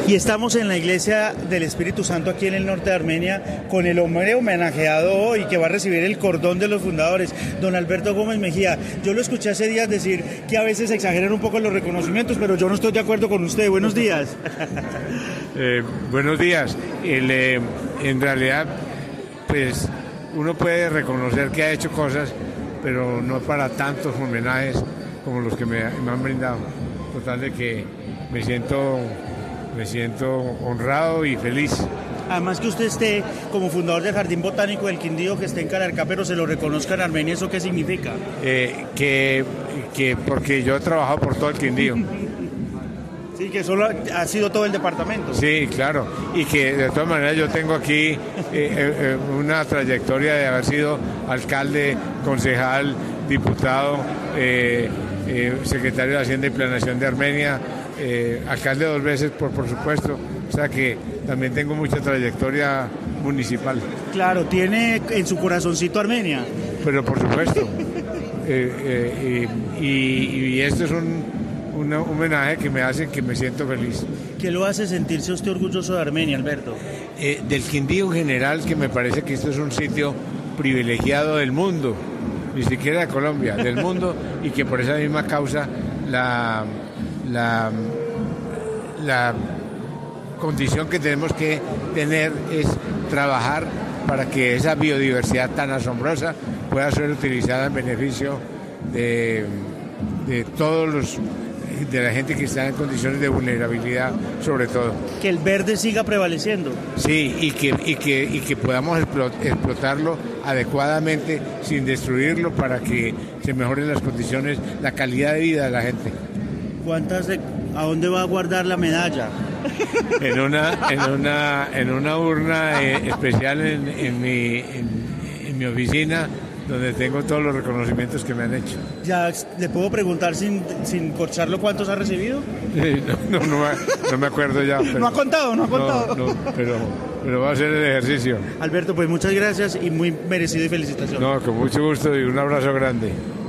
Y estamos en la iglesia del Espíritu Santo aquí en el norte de Armenia con el hombre homenajeado hoy que va a recibir el cordón de los fundadores, don Alberto Gómez Mejía. Yo lo escuché hace días decir que a veces exageran un poco los reconocimientos, pero yo no estoy de acuerdo con usted. Buenos días. Buenos días. En realidad, pues uno puede reconocer que ha hecho cosas, pero no para tantos homenajes como los que me han brindado. Total de que me siento honrado y feliz. Además que usted esté como fundador del Jardín Botánico del Quindío, que esté en Calarcá, pero se lo reconozca en Armenia, ¿eso qué significa? Que porque yo he trabajado por todo el Quindío. Sí, que solo ha sido todo el departamento. Sí, claro, y que de todas maneras yo tengo aquí una trayectoria de haber sido alcalde, concejal, diputado, secretario de Hacienda y Planeación de Armenia, alcalde 2 veces por supuesto, o sea que también tengo mucha trayectoria municipal. Claro, tiene en su corazoncito Armenia. Pero por supuesto, y esto es un homenaje que me hace que me siento feliz. ¿Qué lo hace sentirse usted orgulloso de Armenia, Alberto? Del Quindío en general, que me parece que esto es un sitio privilegiado del mundo, ni siquiera de Colombia, del mundo, y que por esa misma causa la condición que tenemos que tener es trabajar para que esa biodiversidad tan asombrosa pueda ser utilizada en beneficio de todos de la gente que está en condiciones de vulnerabilidad, sobre todo. Que el verde siga prevaleciendo. Sí, y que podamos explotarlo adecuadamente sin destruirlo para que se mejoren las condiciones, la calidad de vida de la gente. ¿A dónde va a guardar la medalla? En una urna especial en mi oficina, donde tengo todos los reconocimientos que me han hecho. ¿Ya le puedo preguntar sin corcharlo cuántos ha recibido? No me acuerdo ya. Pero, ¿No ha contado? No, pero va a ser el ejercicio. Alberto, pues muchas gracias y muy merecido y felicitaciones. No, con mucho gusto y un abrazo grande.